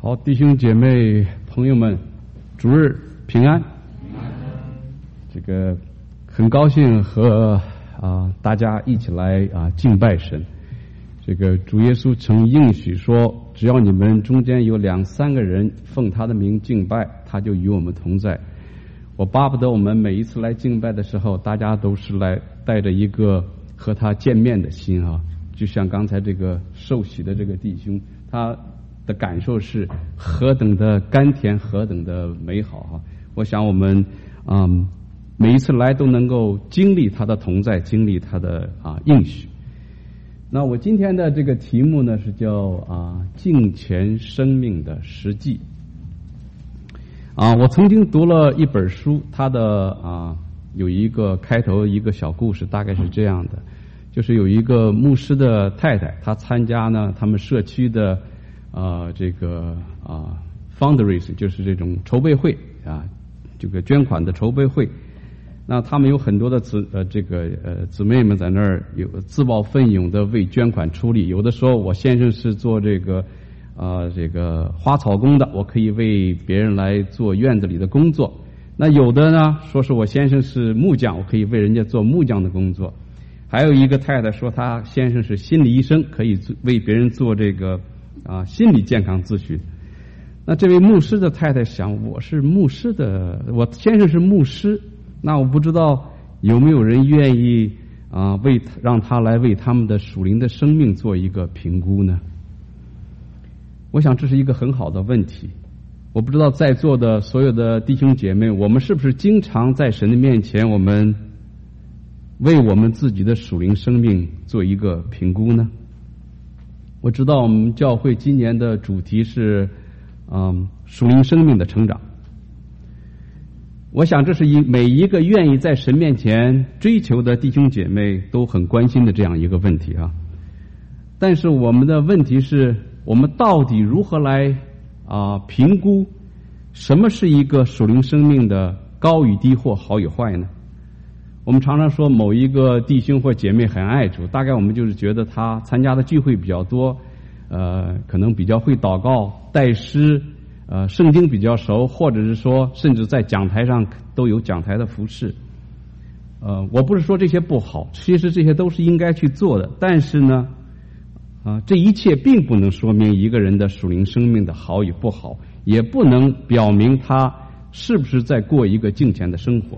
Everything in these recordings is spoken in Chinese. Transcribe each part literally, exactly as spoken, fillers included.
好，弟兄姐妹朋友们，主日平安。这个很高兴和啊大家一起来啊敬拜神。这个主耶稣曾应许说，只要你们中间有两三个人奉他的名敬拜，他就与我们同在。我巴不得我们每一次来敬拜的时候，大家都是来带着一个和他见面的心啊，就像刚才这个受洗的这个弟兄，他的感受是何等的甘甜，何等的美好啊！我想我们嗯每一次来都能够经历他的同在，经历他的啊应许。那我今天的这个题目呢是叫啊敬虔生命的实际。啊，我曾经读了一本书，它的啊有一个开头一个小故事，大概是这样的，就是有一个牧师的太太，她参加呢他们社区的啊这个啊 fundraising， 就是这种筹备会啊，这个捐款的筹备会。那他们有很多的姊呃这个呃姊妹们在那儿有自报奋勇的为捐款出力。有的时候我先生是做这个啊、呃、这个花草工的，我可以为别人来做院子里的工作。那有的呢说是我先生是木匠，我可以为人家做木匠的工作。还有一个太太说她先生是心理医生，可以为别人做这个啊心理健康咨询。那这位牧师的太太想，我是牧师的，我先生是牧师，那我不知道有没有人愿意啊为让他来为他们的属灵的生命做一个评估呢？我想这是一个很好的问题。我不知道在座的所有的弟兄姐妹，我们是不是经常在神的面前，我们为我们自己的属灵生命做一个评估呢？我知道我们教会今年的主题是嗯属灵生命的成长。我想这是一每一个愿意在神面前追求的弟兄姐妹都很关心的这样一个问题啊。但是我们的问题是，我们到底如何来啊评估什么是一个属灵生命的高与低或好与坏呢？我们常常说某一个弟兄或姐妹很爱主，大概我们就是觉得他参加的聚会比较多，呃，可能比较会祷告、带诗，呃，圣经比较熟，或者是说甚至在讲台上都有讲台的服侍。呃，我不是说这些不好，其实这些都是应该去做的，但是呢啊，这一切并不能说明一个人的属灵生命的好与不好，也不能表明他是不是在过一个敬虔的生活。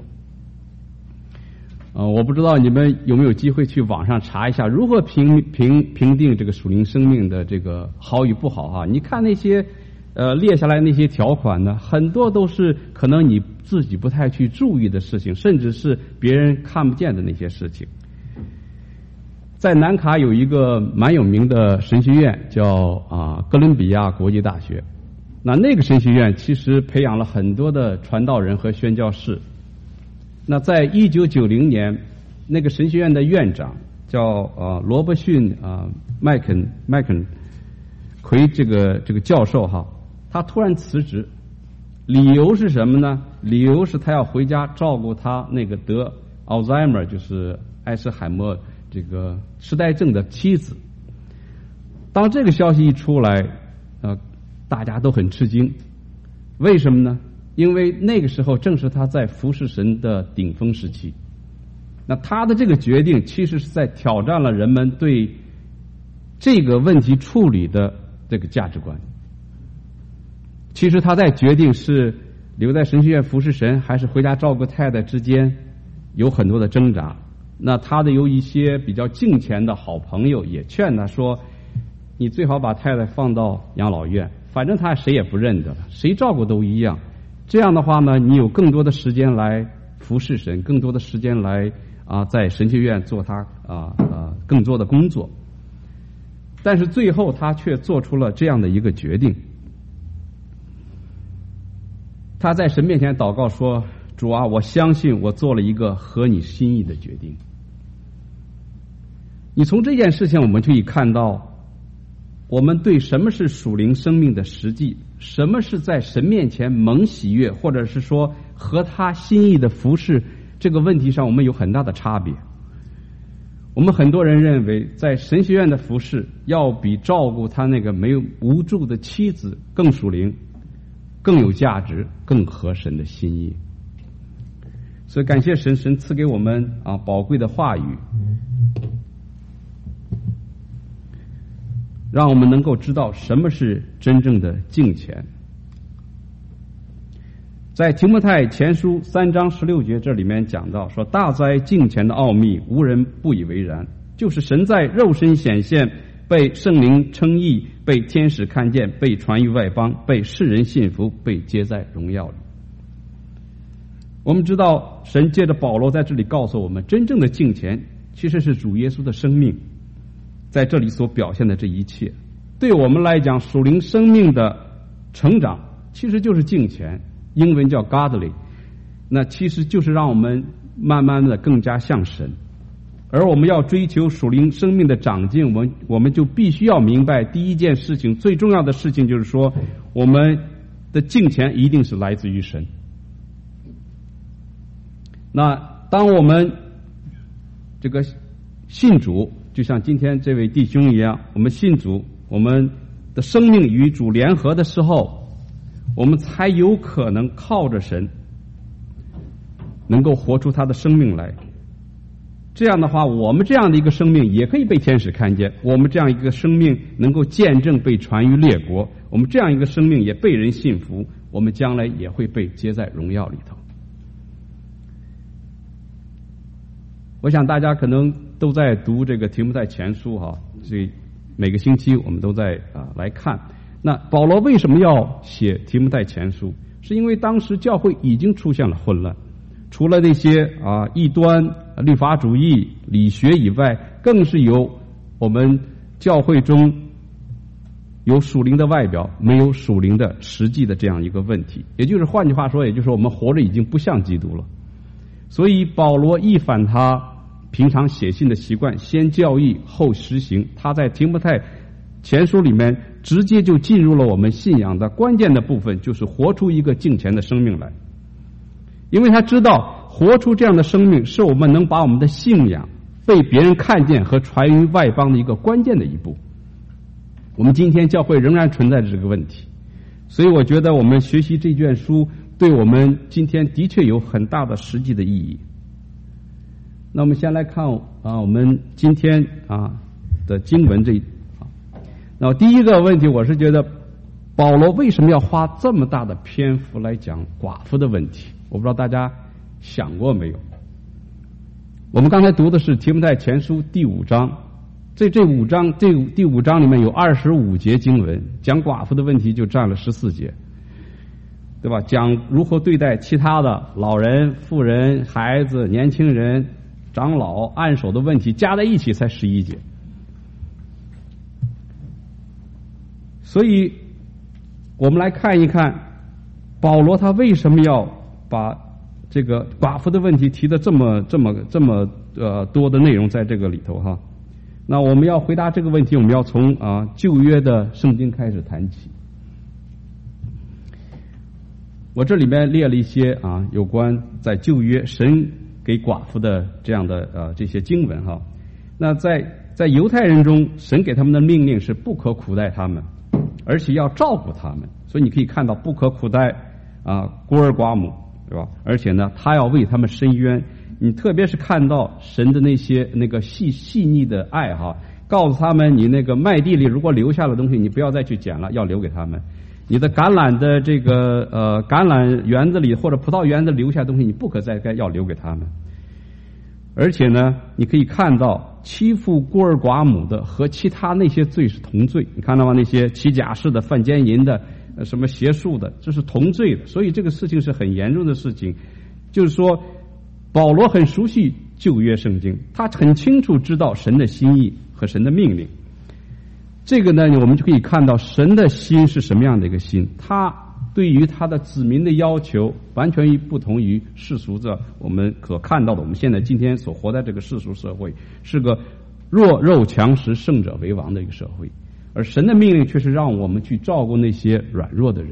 呃，我不知道你们有没有机会去网上查一下如何评评评定这个属灵生命的这个好与不好啊？你看那些呃列下来那些条款呢，很多都是可能你自己不太去注意的事情，甚至是别人看不见的那些事情。在南卡有一个蛮有名的神学院，叫啊哥伦比亚国际大学。那那个神学院其实培养了很多的传道人和宣教士。那在一九九零年，那个神学院的院长叫啊罗伯逊啊麦肯麦肯奎这个这个教授哈，他突然辞职，理由是什么呢？理由是他要回家照顾他那个得 Alzheimer 就是艾斯海默这个痴呆症的妻子。当这个消息一出来，呃，大家都很吃惊。为什么呢？因为那个时候正是他在服侍神的顶峰时期。那他的这个决定其实是在挑战了人们对这个问题处理的这个价值观。其实他在决定是留在神学院服侍神还是回家照顾太太之间有很多的挣扎。那他的有一些比较敬虔的好朋友也劝他说，你最好把太太放到养老院，反正他谁也不认得了，谁照顾都一样。这样的话呢，你有更多的时间来服侍神，更多的时间来啊在神学院做他啊啊更多的工作。但是最后他却做出了这样的一个决定。他在神面前祷告说，主啊，我相信我做了一个合你心意的决定。你从这件事情我们就可以看到，我们对什么是属灵生命的实际，什么是在神面前蒙喜悦，或者是说和他心意的服事，这个问题上我们有很大的差别。 我们很多人认为，在神学院的服侍要比照顾他那个没有无助的妻子更属灵、更有价值、更合神的心意。所以感谢神，神赐给我们啊宝贵的话语，让我们能够知道什么是真正的敬虔。在提摩太前书三章十六节这里面讲到说，大哉敬虔的奥秘，无人不以为然，就是神在肉身显现，被圣灵称义，被天使看见，被传于外邦，被世人信服，被接在荣耀里。我们知道神借着保罗在这里告诉我们，真正的敬虔其实是主耶稣的生命在这里所表现的这一切。对我们来讲，属灵生命的成长其实就是敬虔，英文叫 godly， 那其实就是让我们慢慢的更加像神。而我们要追求属灵生命的长进，我们我们就必须要明白第一件事情，最重要的事情就是说，我们的敬虔一定是来自于神。那当我们这个信主，就像今天这位弟兄一样，我们信主，我们的生命与主联合的时候，我们才有可能靠着神能够活出他的生命来。这样的话，我们这样的一个生命也可以被天使看见，我们这样一个生命能够见证被传于列国，我们这样一个生命也被人信服，我们将来也会被接在荣耀里头。我想大家可能都在读这个提摩太前书哈，所以每个星期我们都在啊来看。那保罗为什么要写提摩太前书？是因为当时教会已经出现了混乱，除了那些啊异端、律法主义、理学以外，更是有我们教会中有属灵的外表，没有属灵的实际的这样一个问题。也就是换句话说，也就是我们活着已经不像基督了。所以保罗一反他平常写信的习惯，先教义后实行，他在提摩太前书里面直接就进入了我们信仰的关键的部分，就是活出一个敬虔的生命来。因为他知道活出这样的生命是我们能把我们的信仰被别人看见和传于外邦的一个关键的一步。我们今天教会仍然存在着这个问题，所以我觉得我们学习这卷书对我们今天的确有很大的实际的意义。那我们先来看啊，我们今天啊的经文这一啊，那第一个问题，我是觉得保罗为什么要花这么大的篇幅来讲寡妇的问题？我不知道大家想过没有？我们刚才读的是提摩太前书第五章，这这五章这第五章里面有二十五节经文，讲寡妇的问题就占了十四节，对吧？讲如何对待其他的老人、妇人、孩子、年轻人、长老、按手的问题，加在一起才十一节。所以我们来看一看保罗他为什么要把这个寡妇的问题提的这么这么这么呃多的内容在这个里头哈。那我们要回答这个问题，我们要从啊旧约的圣经开始谈起。我这里面列了一些啊有关在旧约神给寡妇的这样的呃这些经文哈。那在在犹太人中，神给他们的命令是不可苦待他们，而且要照顾他们。所以你可以看到不可苦待啊孤儿寡母，对吧？而且呢，他要为他们伸冤。你特别是看到神的那些那个细细腻的爱哈，告诉他们你那个麦地里如果留下的东西，你不要再去捡了，要留给他们。你的橄榄的这个呃橄榄园子里或者葡萄园子留下的东西，你不可再该要留给他们。而且呢，你可以看到欺负孤儿寡母的和其他那些罪是同罪。你看到吗？那些起假誓的、犯奸淫的、呃、什么邪术的，这是同罪的。所以这个事情是很严重的事情。就是说，保罗很熟悉旧约圣经，他很清楚知道神的心意和神的命令。这个呢，我们就可以看到神的心是什么样的一个心。他对于他的子民的要求完全不同于世俗的我们所看到的，我们现在今天所活在这个世俗社会是个弱肉强食、胜者为王的一个社会，而神的命令却是让我们去照顾那些软弱的人。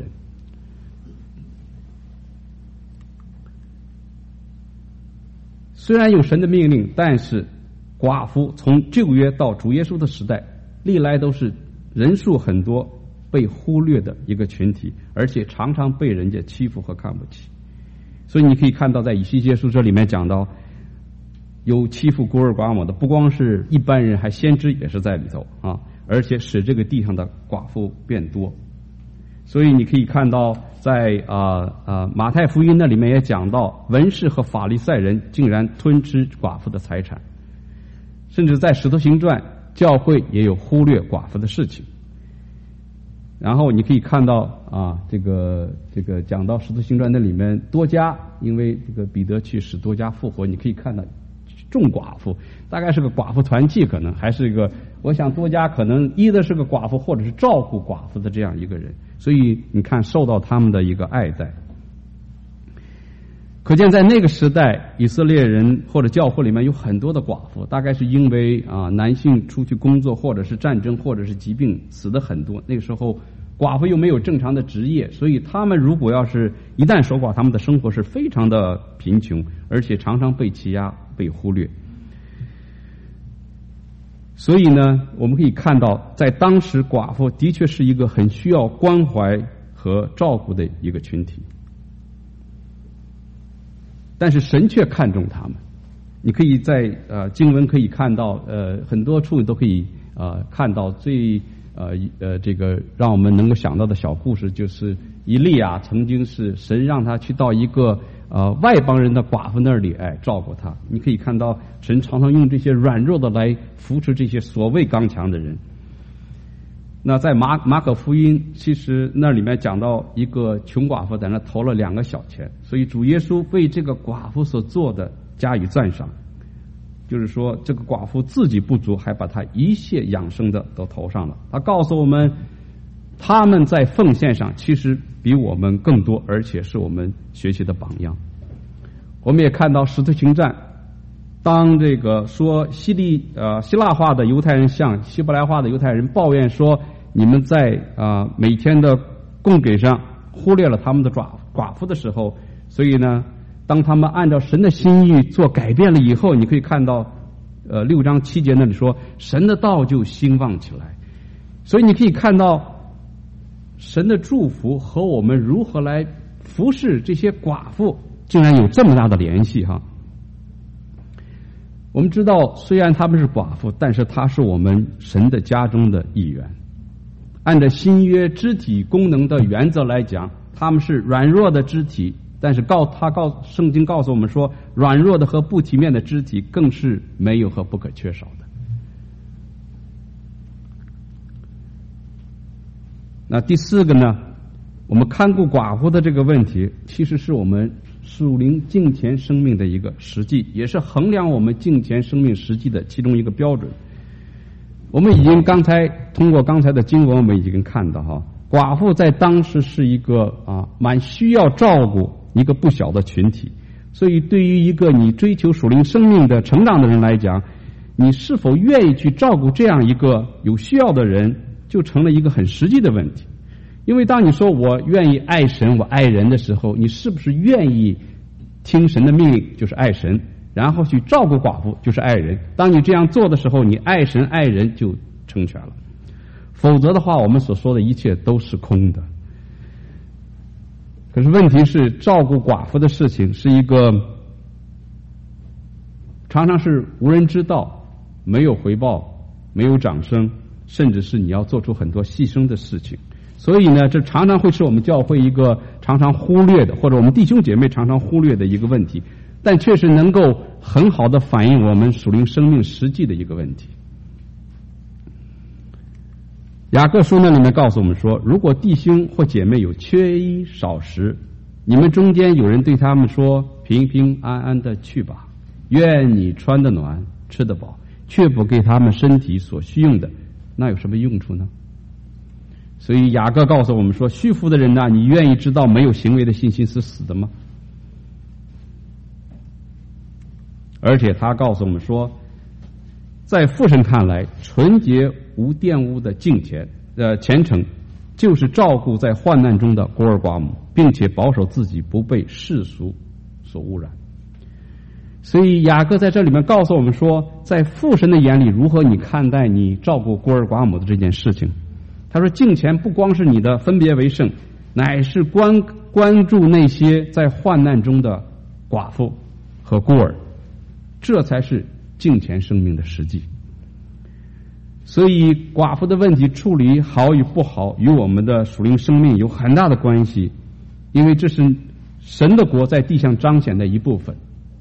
虽然有神的命令，但是寡妇从旧约到主耶稣的时代，历来都是人数很多、被忽略的一个群体，而且常常被人家欺负和看不起。所以你可以看到，在以西结书这里面讲到，有欺负孤儿寡母的，不光是一般人，还先知也是在里头啊，而且使这个地上的寡妇变多。所以你可以看到在啊啊马太福音那里面也讲到，文士和法利赛人竟然吞吃寡妇的财产，甚至在使徒行传教会也有忽略寡妇的事情。然后你可以看到啊，这个这个讲到使徒行传那里面，多加因为这个彼得去使多加复活，你可以看到众寡妇，大概是个寡妇团契，可能还是一个，我想多加可能一的是个寡妇，或者是照顾寡妇的这样一个人，所以你看受到他们的一个爱戴。可见在那个时代，以色列人或者教会里面有很多的寡妇，大概是因为啊男性出去工作，或者是战争，或者是疾病死的很多。那个时候寡妇又没有正常的职业，所以他们如果要是一旦守寡，他们的生活是非常的贫穷，而且常常被欺压、被忽略。所以呢，我们可以看到，在当时寡妇的确是一个很需要关怀和照顾的一个群体。但是神却看重他们，你可以在呃经文可以看到，呃很多处都可以呃看到最呃呃这个让我们能够想到的小故事，就是以利亚曾经是神让他去到一个呃外邦人的寡妇那里，哎照顾他。你可以看到神常常用这些软弱的来扶持这些所谓刚强的人。那在马马可福音，其实那里面讲到一个穷寡妇在那投了两个小钱，所以主耶稣为这个寡妇所做的加以赞赏，就是说这个寡妇自己不足，还把她一切养生的都投上了。他告诉我们，他们在奉献上其实比我们更多，而且是我们学习的榜样。我们也看到使徒行传，当这个说希利呃希腊化的犹太人向希伯来化的犹太人抱怨说，你们在啊、呃、每天的供给上忽略了他们的寡寡妇的时候，所以呢，当他们按照神的心意做改变了以后，你可以看到呃六章七节那里说，神的道就兴旺起来。所以你可以看到神的祝福和我们如何来服侍这些寡妇竟然有这么大的联系哈。我们知道，虽然他们是寡妇，但是他是我们神的家中的一员。按照新约肢体功能的原则来讲，他们是软弱的肢体，但是告他告圣经告诉我们说，软弱的和不体面的肢体更是没有和不可缺少的。那第四个呢，我们看顾寡妇的这个问题，其实是我们属灵敬虔生命的一个实际，也是衡量我们敬虔生命实际的其中一个标准。我们已经刚才通过刚才的经文，我们已经看到哈，寡妇在当时是一个啊蛮需要照顾一个不小的群体，所以对于一个你追求属灵生命的成长的人来讲，你是否愿意去照顾这样一个有需要的人，就成了一个很实际的问题。因为当你说我愿意爱神我爱人的时候，你是不是愿意听神的命令，就是爱神，然后去照顾寡妇，就是爱人。当你这样做的时候，你爱神爱人就成全了，否则的话我们所说的一切都是空的。可是问题是，照顾寡妇的事情是一个常常是无人知道，没有回报，没有掌声，甚至是你要做出很多牺牲的事情。所以呢，这常常会是我们教会一个常常忽略的，或者我们弟兄姐妹常常忽略的一个问题，但确实能够很好的反映我们属灵生命实际的一个问题。雅各书那里面告诉我们说，如果弟兄或姐妹有缺衣少食，你们中间有人对他们说，平平安安的去吧，愿你穿得暖吃得饱，却不给他们身体所需用的，那有什么用处呢？所以雅各告诉我们说，虚浮的人呢，你愿意知道没有行为的信心是死的吗？而且他告诉我们说，在父神看来，纯洁无玷污的敬虔呃虔诚，就是照顾在患难中的孤儿寡母，并且保守自己不被世俗所污染。 所以雅各在这里面告诉我们说，在父神的眼里，如何你看待你照顾孤儿寡母的这件事情。他说敬虔不光是你的分别为圣，乃是关关注那些在患难中的寡妇和孤儿，这才是敬虔生命的实际。所以寡妇的问题处理好与不好，与我们的属灵生命有很大的关系，因为这是神的国在地上彰显的一部分。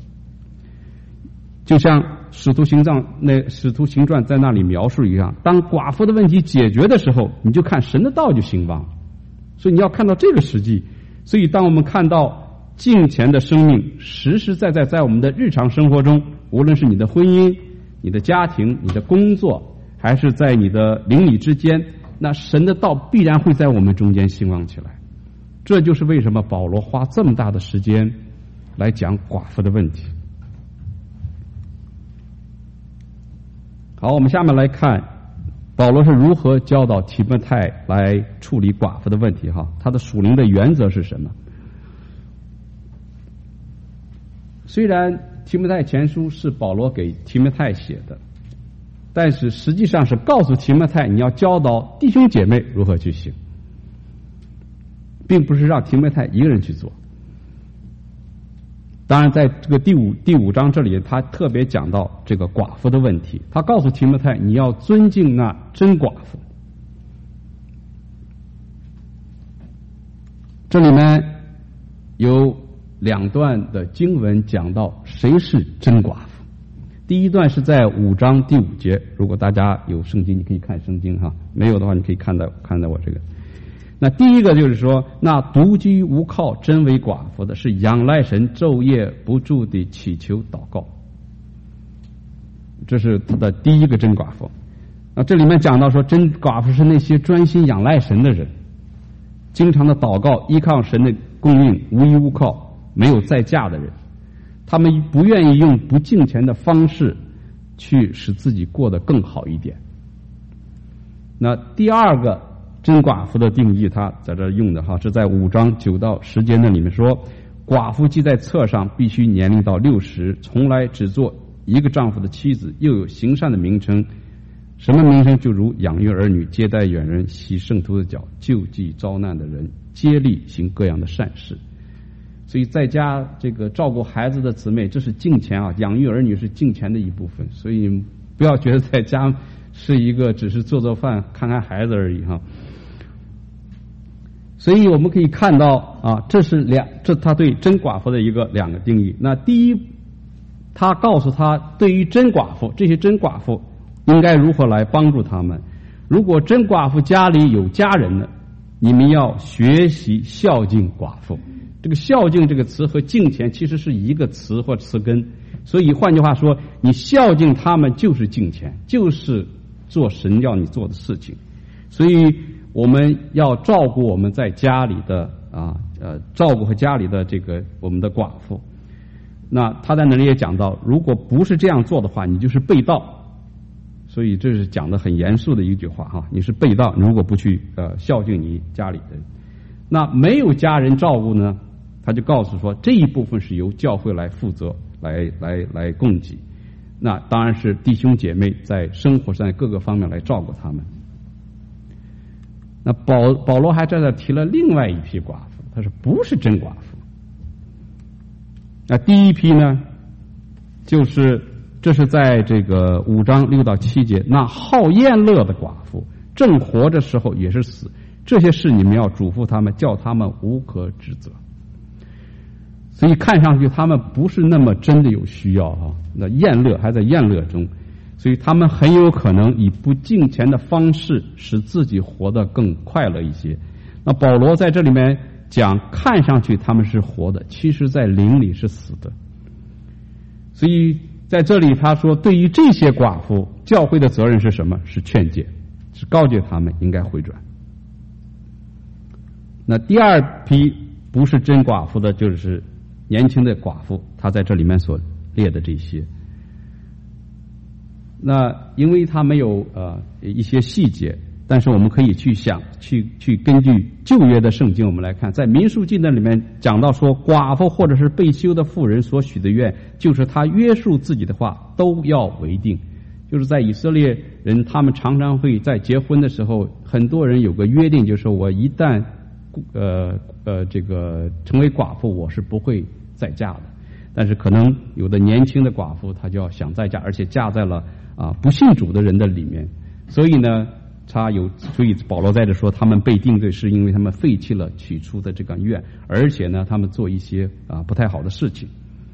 就像使徒行传那使徒行传在那里描述一样，当寡妇的问题解决的时候，你就看神的道就兴旺。所以你要看到这个实际。所以当我们看到敬虔的生命实实在在在我们的日常生活中，无论是你的婚姻、你的家庭、你的工作，还是在你的邻里之间，那神的道必然会在我们中间兴旺起来。这就是为什么保罗花这么大的时间来讲寡妇的问题。好，我们下面来看保罗是如何教导提摩太来处理寡妇的问题哈，他的属灵的原则是什么？虽然提摩太前书是保罗给提摩太写的，但是实际上是告诉提摩太你要教导弟兄姐妹如何去行，并不是让提摩太一个人去做。当然在这个第五第五章这里，他特别讲到这个寡妇的问题，他告诉提摩太你要尊敬那真寡妇。这里面有两段的经文讲到谁是真寡妇。第一段是在五章第五节，如果大家有圣经你可以看圣经哈，没有的话你可以看到看到我这个。那第一个就是说，那独居无靠真为寡妇的，是仰赖神昼夜不住地祈求祷告，这是他的第一个真寡妇。那这里面讲到说，真寡妇是那些专心仰赖神的人，经常的祷告，依靠神的供应，无依无靠，没有再嫁的人，他们不愿意用不敬虔的方式去使自己过得更好一点。那第二个真寡妇的定义，他在这用的哈，是在五章九到十节那里面说，寡妇既在册上必须年龄到六十，从来只做一个丈夫的妻子，又有行善的名称。什么名声？就如养育儿女、接待远人、洗圣徒的脚、救济遭难的人、接力行各样的善事。所以在家这个照顾孩子的姊妹，这是敬虔啊，养育儿女是敬虔的一部分。所以不要觉得在家是一个只是做做饭、看看孩子而已哈。所以我们可以看到啊，这是两，这他对真寡妇的一个两个定义。那第一，他告诉他，对于真寡妇，这些真寡妇应该如何来帮助他们。如果真寡妇家里有家人呢，你们要学习孝敬寡妇。这个孝敬这个词和敬虔其实是一个词或词根，所以换句话说，你孝敬他们就是敬虔，就是做神要你做的事情。所以我们要照顾我们在家里的啊呃照顾和家里的这个我们的寡妇。那他在那里也讲到，如果不是这样做的话，你就是背道。所以这是讲的很严肃的一句话哈，你是背道，如果不去呃孝敬你家里的人。那没有家人照顾呢，他就告诉说，这一部分是由教会来负责，来来来供给。那当然是弟兄姐妹在生活上各个方面来照顾他们。那保保罗还在这提了另外一批寡妇，他说不是真寡妇。那第一批呢，就是这是在这个五章六到七节，那好宴乐的寡妇，正活着时候也是死，这些事你们要嘱咐他们，叫他们无可指责。所以看上去他们不是那么真的有需要啊，那宴乐还在宴乐中，所以他们很有可能以不敬虔的方式使自己活得更快乐一些。那保罗在这里面讲，看上去他们是活的，其实在灵里是死的。所以在这里他说，对于这些寡妇，教会的责任是什么？是劝诫，是告诫他们应该回转。那第二批不是真寡妇的，就是年轻的寡妇，他在这里面所列的这些。那因为他没有呃一些细节， 但是我们可以去想，去去根据旧约的圣经，我们来看，在民数记那里面讲到说，寡妇或者是被休的妇人所许的愿，就是他约束自己的话都要为定。就是在以色列人，他们常常会在结婚的时候，很多人有个约定，就是说我一旦呃呃这个成为寡妇，我是不会再嫁的。但是可能有的年轻的寡妇，她就要想再嫁，而且嫁在了啊不信主的人的里面，所以呢。他有，所以保罗在这说，他们被定罪是因为他们废弃了起初的这个愿，而且呢，他们做一些啊不太好的事情。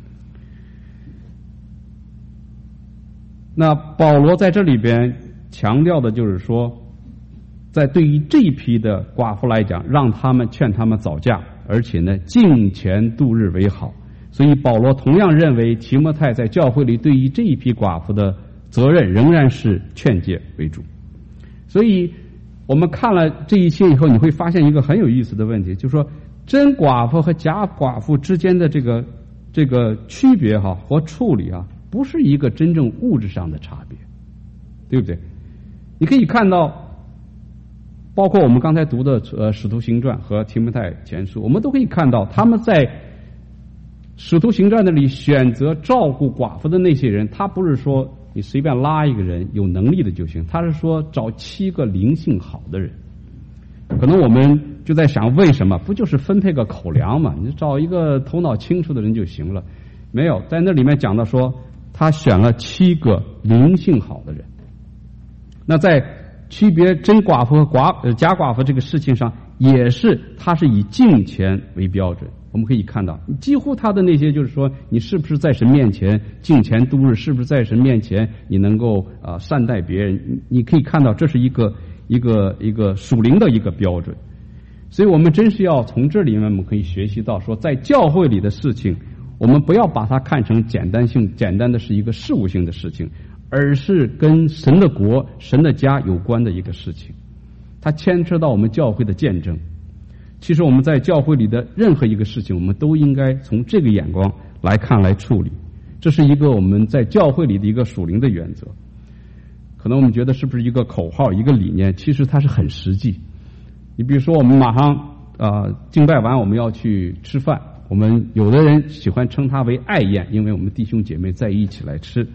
那保罗在这里边强调的就是说，在对于这一批的寡妇来讲，让他们劝他们早嫁，而且呢，敬虔度日为好。所以保罗同样认为，提摩太在教会里对于这一批寡妇的责任仍然是劝诫为主。所以我们看了这一切以后，你会发现一个很有意思的问题，就是说真寡妇和假寡妇之间的这个这个区别哈和处理啊，不是一个真正物质上的差别，对不对？你可以看到，包括我们刚才读的呃《使徒行传》和《提摩太前书》，我们都可以看到他们在《使徒行传》那里选择照顾寡妇的那些人，他不是说你随便拉一个人有能力的就行，他是说找七个灵性好的人。可能我们就在想，为什么不就是分配个口粮嘛？你找一个头脑清楚的人就行了。没有，在那里面讲到说，他选了七个灵性好的人。那在区别真寡妇和寡呃假寡妇这个事情上，也是他是以敬虔为标准。我们可以看到，几乎他的那些就是说，你是不是在神面前敬虔度日，是不是在神面前你能够啊、呃、善待别人？你可以看到，这是一个一个一个属灵的一个标准。所以我们真是要从这里面我们可以学习到说，在教会里的事情，我们不要把它看成简单性简单的是一个事务性的事情，而是跟神的国神的家有关的一个事情，它牵扯到我们教会的见证。其实我们在教会里的任何一个事情，我们都应该从这个眼光来看来处理，这是一个我们在教会里的一个属灵的原则。可能我们觉得是不是一个口号一个理念，其实它是很实际。你比如说我们马上啊、呃、敬拜完我们要去吃饭，我们有的人喜欢称它为爱宴，因为我们弟兄姐妹在一起来吃。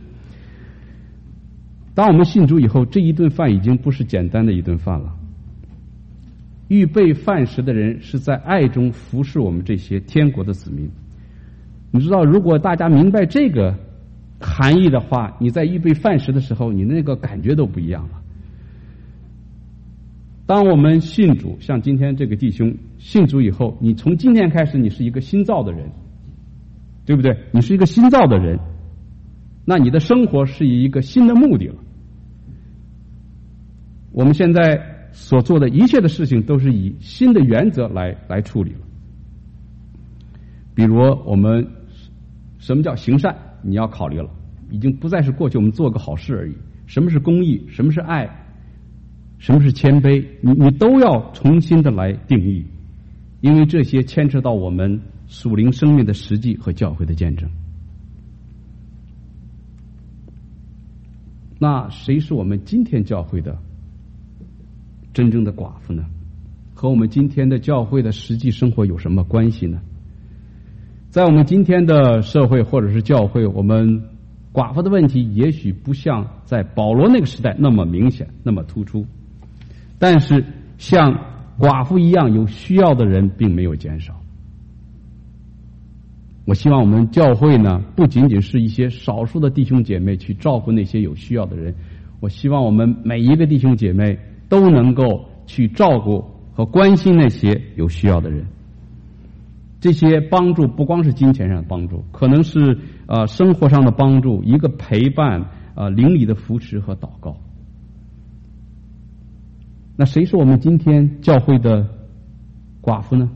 当我们信主以后，这一顿饭已经不是简单的一顿饭了。预备饭食的人是在爱中服侍我们这些天国的子民。你知道，如果大家明白这个含义的话，你在预备饭食的时候，你那个感觉都不一样了。当我们信主，像今天这个弟兄信主以后，你从今天开始你是一个新造的人，对不对？你是一个新造的人，那你的生活是以一个新的目的了。我们现在所做的一切的事情都是以新的原则来来处理了。比如我们什么叫行善，你要考虑了，已经不再是过去我们做个好事而已。什么是公义，什么是爱，什么是谦卑，你你都要重新的来定义，因为这些牵扯到我们属灵生命的实际和教会的见证。那谁是我们今天教会的真正的寡妇呢？和我们今天的教会的实际生活有什么关系呢？在我们今天的社会或者是教会，我们寡妇的问题也许不像在保罗那个时代那么明显那么突出，但是像寡妇一样有需要的人并没有减少。我希望我们教会呢，不仅仅是一些少数的弟兄姐妹去照顾那些有需要的人，我希望我们每一个弟兄姐妹都能够去照顾和关心那些有需要的人。这些帮助不光是金钱上的帮助，可能是呃生活上的帮助，一个陪伴，呃邻里的扶持和祷告。那谁是我们今天教会的寡妇呢？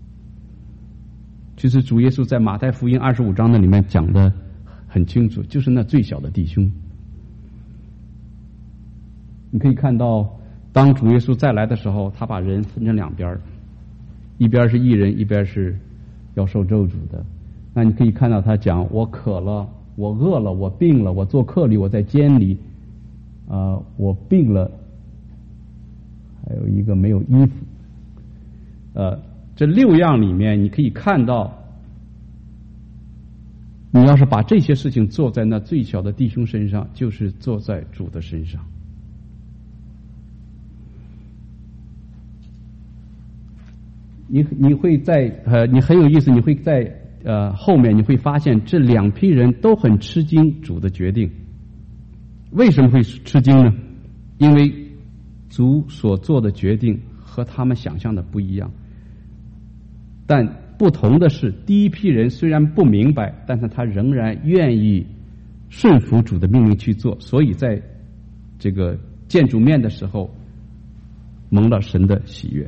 其实主耶稣在马太福音二十五章那里面讲的很清楚，就是那最小的弟兄。你可以看到，当主耶稣再来的时候，他把人分成两边，一边是义人，一边是要受咒诅的。那你可以看到他讲，我渴了，我饿了，我病了，我做客旅，我在监里，呃，我病了， 还有一个没有衣服。呃，这六样里面，你可以看到，你要是把这些事情做在那最小的弟兄身上，就是做在主的身上。你你会在呃，你很有意思，你会在呃后面你会发现这两批人都很吃惊主的决定。为什么会吃惊呢？因为主所做的决定和他们想象的不一样。但不同的是，第一批人虽然不明白，但是他仍然愿意顺服主的命令去做，所以在这个见主面的时候蒙了神的喜悦。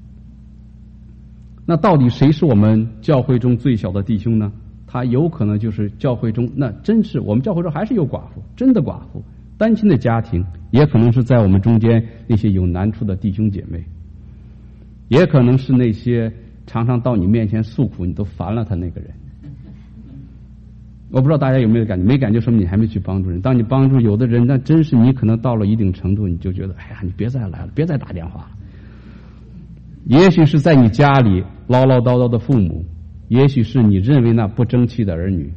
那到底谁是我们教会中最小的弟兄呢？他有可能就是教会中，那真是我们教会中还是有寡妇，真的寡妇，单亲的家庭，也可能是在我们中间那些有难处的弟兄姐妹，也可能是那些常常到你面前诉苦你都烦了他那个人。我不知道大家有没有感觉，没感觉说明你还没去帮助人。当你帮助有的人，那真是你可能到了一定程度，你就觉得哎呀，你别再来了，别再打电话了。也许是在你家里唠唠叨叨的父母，也许是你认为那不争气的儿女，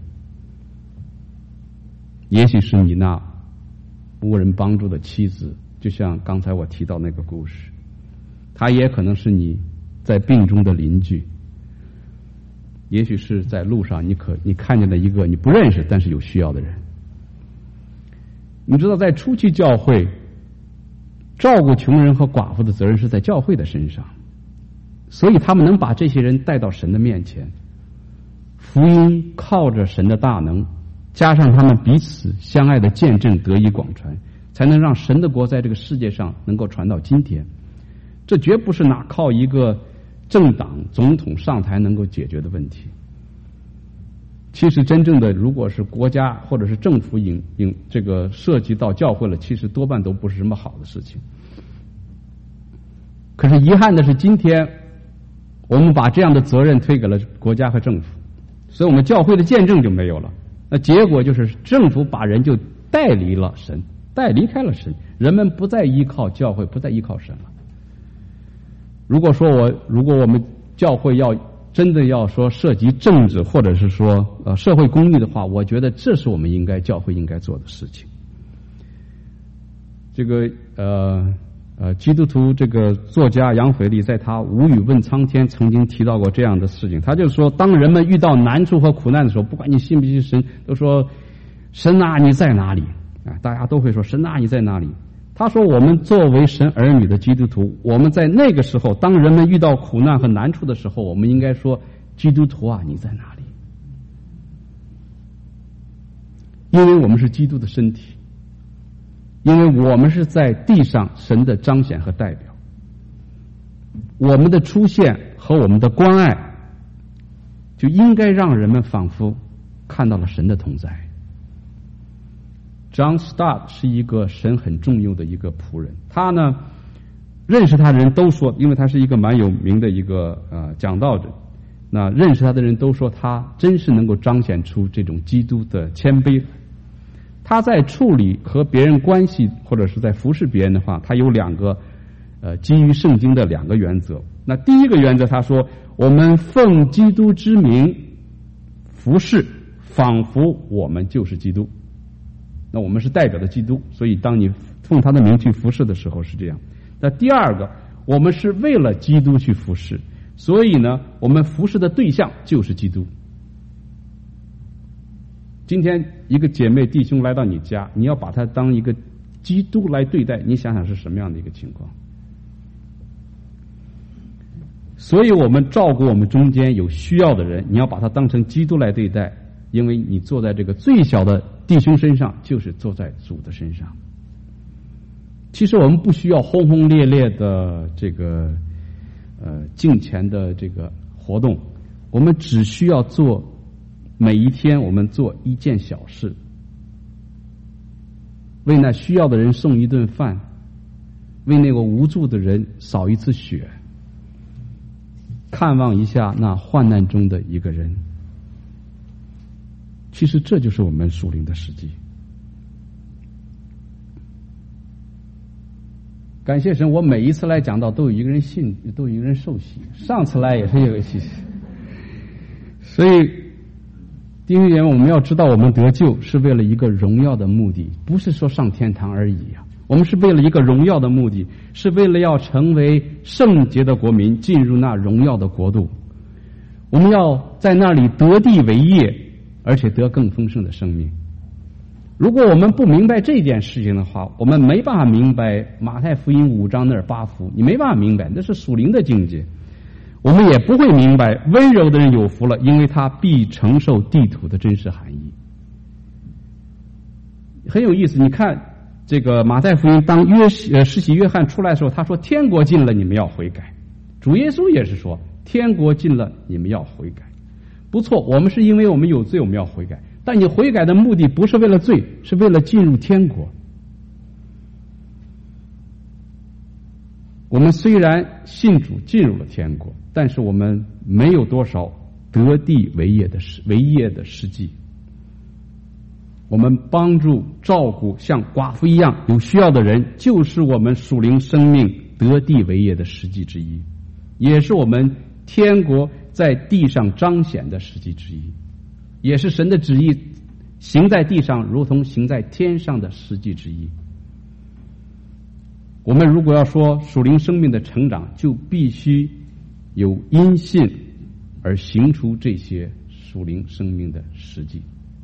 也许是你那无人帮助的妻子，就像刚才我提到那个故事，他也可能是你在病中的邻居，也许是在路上你可你看见了一个你不认识但是有需要的人。你知道，在初期教会，照顾穷人和寡妇的责任是在教会的身上，所以他们能把这些人带到神的面前。福音靠着神的大能，加上他们彼此相爱的见证得以广传，才能让神的国在这个世界上能够传到今天。这绝不是拿靠一个政党总统上台能够解决的问题。其实真正的如果是国家或者是政府引引这个涉及到教会了，其实多半都不是什么好的事情。可是遗憾的是，今天我们把这样的责任推给了国家和政府，所以我们教会的见证就没有了。那结果就是政府把人就带离了神，带离开了神，人们不再依靠教会，不再依靠神了。如果说我如果我们教会要真的要说涉及政治或者是说呃社会公益的话，我觉得这是我们应该教会应该做的事情。这个呃呃基督徒这个作家杨腓力在他《无语问苍天》曾经提到过这样的事情。他就说，当人们遇到难处和苦难的时候，不管你信不信神，都说神啊你在哪里啊？大家都会说神啊你在哪里？他说，我们作为神儿女的基督徒，我们在那个时候，当人们遇到苦难和难处的时候，我们应该说，基督徒啊你在哪里？因为我们是基督的身体，因为我们是在地上神的彰显和代表，我们的出现和我们的关爱就应该让人们仿佛看到了神的同在。John Stott 是一个神很重用的一个仆人，他呢认识他的人都说，因为他是一个蛮有名的一个呃讲道者，那认识他的人都说他真是能够彰显出这种基督的谦卑。他在处理和别人关系或者是在服侍别人的话，他有两个呃基于圣经的两个原则。那第一个原则，他说我们奉基督之名服侍，仿佛我们就是基督。那我们是代表的基督，所以当你奉他的名去服侍的时候是这样。那第二个，我们是为了基督去服侍，所以呢我们服侍的对象就是基督。今天一个姐妹弟兄来到你家，你要把他当一个基督来对待，你想想是什么样的一个情况？所以我们照顾我们中间有需要的人，你要把他当成基督来对待，因为你坐在这个最小的弟兄身上，就是坐在主的身上。其实我们不需要轰轰烈烈的这个呃敬虔的这个活动，我们只需要做每一天我们做一件小事，为那需要的人送一顿饭，为那个无助的人扫一次雪，看望一下那患难中的一个人。其实这就是我们属灵的实际。 感谢神，我每一次来讲道都有一个人信，都有一个人受洗。上次来也是有个信，所以弟兄姐妹，我们要知道，我们得救是为了一个荣耀的目的，不是说上天堂而已啊。我们是为了一个荣耀的目的，是为了要成为圣洁的国民，进入那荣耀的国度。我们要在那里得地为业，而且得更丰盛的生命。如果我们不明白这件事情的话，我们没办法明白马太福音五章那八福，你没办法明白，那是属灵的境界。我们也不会明白温柔的人有福了，因为他必承受地土的真实含义。很有意思，你看这个马太福音，当约呃施洗约翰出来的时候，他说天国近了，你们要悔改。主耶稣也是说天国近了，你们要悔改。不错，我们是因为我们有罪，我们要悔改。但你悔改的目的不是为了罪，是为了进入天国。我们虽然信主进入了天国，但是我们没有多少得地为业的为业的实际。我们帮助照顾像寡妇一样有需要的人，就是我们属灵生命得地为业的实际之一，也是我们天国在地上彰显的实际之一，也是神的旨意行在地上如同行在天上的实际之一。我们如果要说属灵生命的成长，就必须有因信而行出这些属灵生命的实际。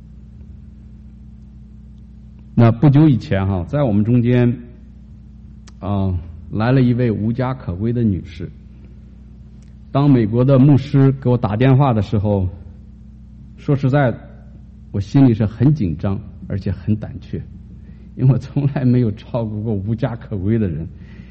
那不久以前哈，在我们中间啊、呃、来了一位无家可归的女士。当美国的牧师给我打电话的时候，说实在，我心里是很紧张，而且很胆怯，因为我从来没有照顾过无家可归的人。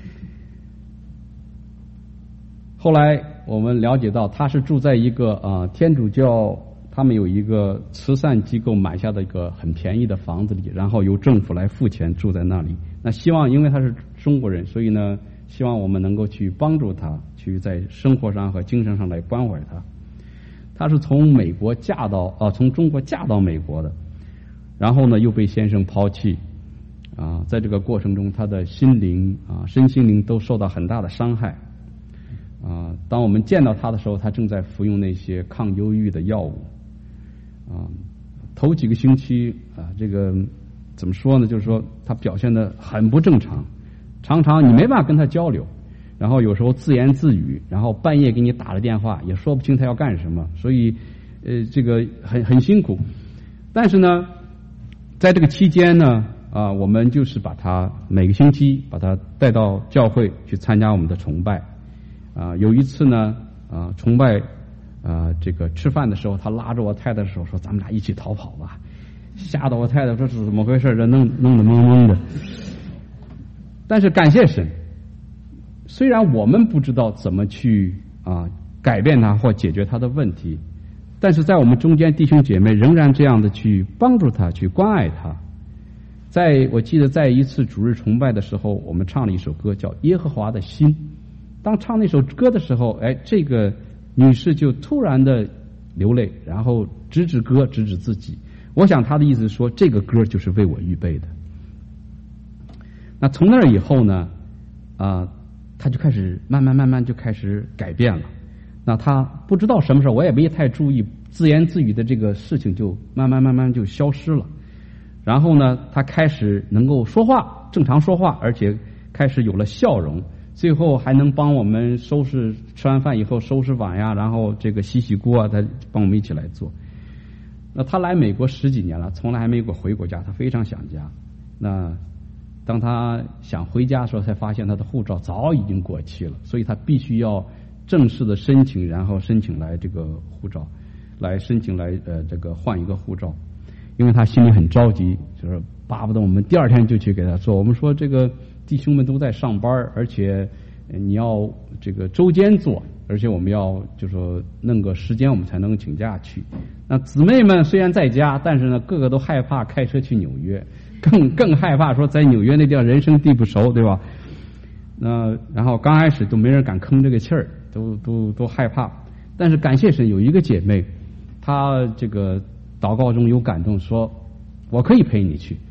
后来我们了解到，他是住在一个啊、呃、天主教，他们有一个慈善机构买下的一个很便宜的房子里，然后由政府来付钱住在那里。那希望，因为他是中国人，所以呢，希望我们能够去帮助他，去在生活上和精神上来关怀他。她是从美国嫁到啊、呃，从中国嫁到美国的，然后呢又被先生抛弃，啊，在这个过程中，她的心灵啊、身心灵都受到很大的伤害，啊，当我们见到她的时候，她正在服用那些抗忧郁的药物，啊，头几个星期啊，这个怎么说呢？就是说她表现得很不正常，常常你没办法跟她交流。然后有时候自言自语，然后半夜给你打了电话，也说不清他要干什么，所以，呃，这个很很辛苦。但是呢，在这个期间呢，啊，我们就是把他每个星期把他带到教会去参加我们的崇拜。啊，有一次呢，啊，崇拜，啊，这个吃饭的时候，他拉着我太太的手说：“咱们俩一起逃跑吧。”吓得我太太说：“是怎么回事？这弄弄得懵懵的。”但是感谢神。虽然我们不知道怎么去啊改变他或解决他的问题，但是在我们中间弟兄姐妹仍然这样的去帮助他，去关爱他。在我记得在一次主日崇拜的时候，我们唱了一首歌叫《耶和华的心》。当唱那首歌的时候，哎，这个女士就突然的流泪，然后指指歌，指指自己。我想她的意思是说，这个歌就是为我预备的。那从那以后呢，啊。他就开始慢慢慢慢就开始改变了。那他不知道什么时候，我也没太注意，自言自语的这个事情就慢慢慢慢就消失了。然后呢，他开始能够说话，正常说话，而且开始有了笑容。最后还能帮我们收拾，吃完饭以后收拾碗呀，然后这个洗洗锅啊，他帮我们一起来做。那他来美国十几年了，从来还没有回过家，他非常想家。那当他想回家的时候，才发现他的护照早已经过期了，所以他必须要正式的申请，然后申请来这个护照，来申请来呃这个换一个护照，因为他心里很着急，就是巴不得我们第二天就去给他做。我们说这个弟兄们都在上班，而且你要这个周间做，而且我们要就说弄个时间我们才能请假去。那姊妹们虽然在家，但是呢个个都害怕开车去纽约。更更害怕说在纽约那地方人生地不熟，对吧？那然后刚开始都没人敢吭这个气儿，都都都害怕。但是感谢神，有一个姐妹，她这个祷告中有感动，说我可以陪你去。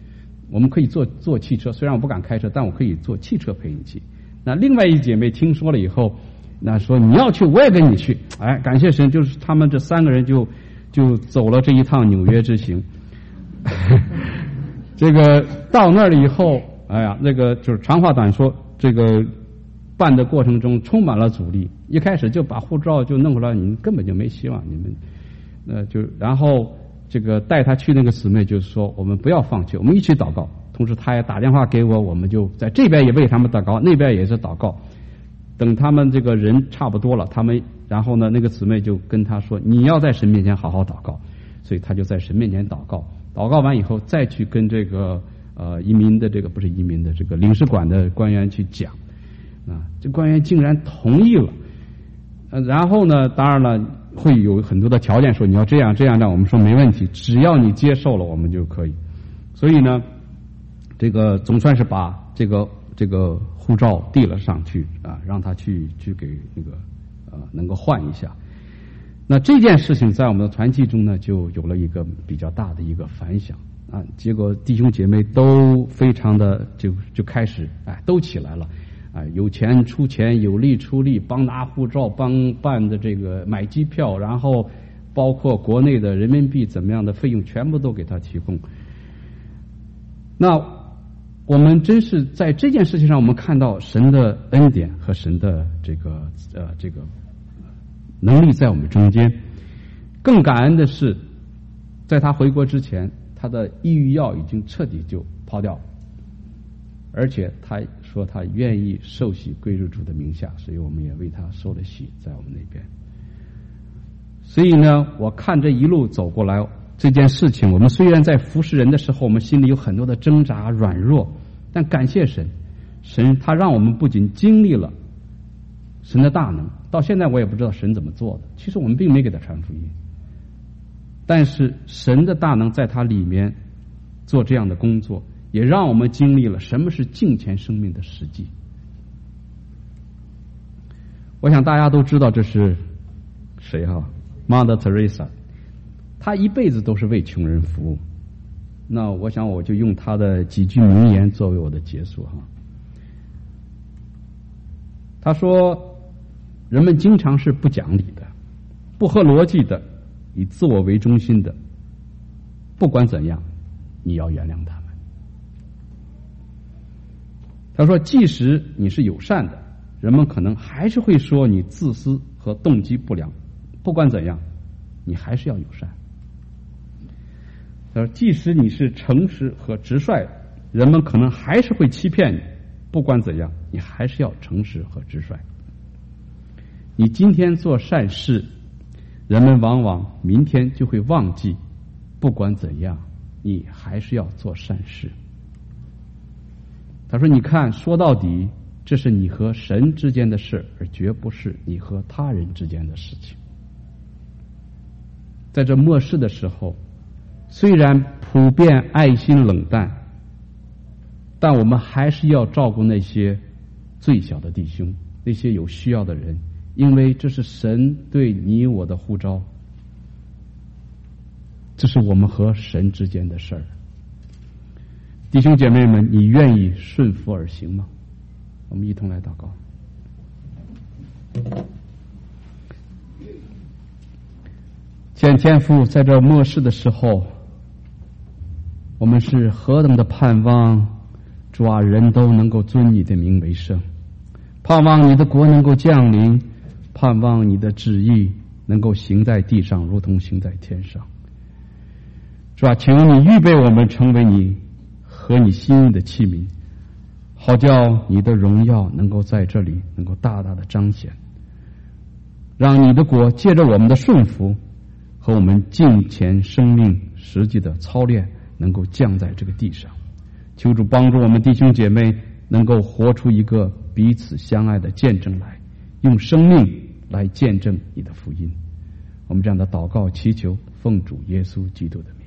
我们可以坐坐汽车，虽然我不敢开车，但我可以坐汽车陪你去。那另外一姐妹听说了以后，那说你要去，我也跟你去。哎，感谢神，就是他们这三个人就就走了这一趟纽约之行。这个到那儿了以后，哎呀，那个就是长话短说，这个办的过程中充满了阻力。一开始就把护照就弄回来，你们根本就没希望，你们呃就然后这个带他去那个姊妹就是说，我们不要放弃，我们一起祷告。同时他也打电话给我，我们就在这边也为他们祷告，那边也是祷告。等他们这个人差不多了，他们然后呢，那个姊妹就跟他说，你要在神面前好好祷告。所以他就在神面前祷告，祷告完以后再去跟这个呃移民的这个不是移民的这个领事馆的官员去讲啊，这官员竟然同意了。呃，然后呢，当然了，会有很多的条件说你要这样这样的，我们说没问题，只要你接受了，我们就可以。所以呢，这个总算是把这个这个护照递了上去啊，让他去去给那个呃能够换一下。那这件事情在我们的团契中呢，就有了一个比较大的一个反响啊。结果弟兄姐妹都非常的就就开始哎都起来了，啊，有钱出钱，有力出力，帮拿护照，帮办的这个买机票，然后包括国内的人民币怎么样的费用，全部都给他提供。那我们真是在这件事情上，我们看到神的恩典和神的这个呃这个能力在我们中间。更感恩的是，在他回国之前，他的抑郁药已经彻底就抛掉，而且他说他愿意受洗归入主的名下，所以我们也为他受了洗，在我们那边。所以呢，我看这一路走过来这件事情，我们虽然在服侍人的时候，我们心里有很多的挣扎软弱，但感谢神，神他让我们不仅经历了神的大能，到现在我也不知道神怎么做的，其实我们并没给他传福音，但是神的大能在他里面做这样的工作，也让我们经历了什么是敬虔生命的实际。我想大家都知道这是谁哈 Mother Teresa， 她一辈子都是为穷人服务。那我想我就用她的几句名言作为我的结束哈。她说，人们经常是不讲理的，不合逻辑的，以自我为中心的，不管怎样，你要原谅他们。他说，即使你是友善的，人们可能还是会说你自私和动机不良，不管怎样，你还是要友善。他说，即使你是诚实和直率，人们可能还是会欺骗你，不管怎样，你还是要诚实和直率。你今天做善事，人们往往明天就会忘记，不管怎样，你还是要做善事。他说，你看，说到底，这是你和神之间的事，而绝不是你和他人之间的事情。在这末世的时候，虽然普遍爱心冷淡，但我们还是要照顾那些最小的弟兄，那些有需要的人，因为这是神对你我的呼召，这是我们和神之间的事儿。弟兄姐妹们，你愿意顺服而行吗？我们一同来祷告。见天父，在这末世的时候，我们是何等的盼望，主啊，人都能够尊你的名为圣，盼望你的国能够降临，盼望你的旨意能够行在地上，如同行在天上。主啊，请你预备我们成为你和你心意的器皿，好叫你的荣耀能够在这里能够大大的彰显，让你的国借着我们的顺服和我们敬虔生命实际的操练，能够降在这个地上。求主帮助我们弟兄姐妹能够活出一个彼此相爱的见证来，用生命来见证你的福音。我们这样的祷告祈求，奉主耶稣基督的名。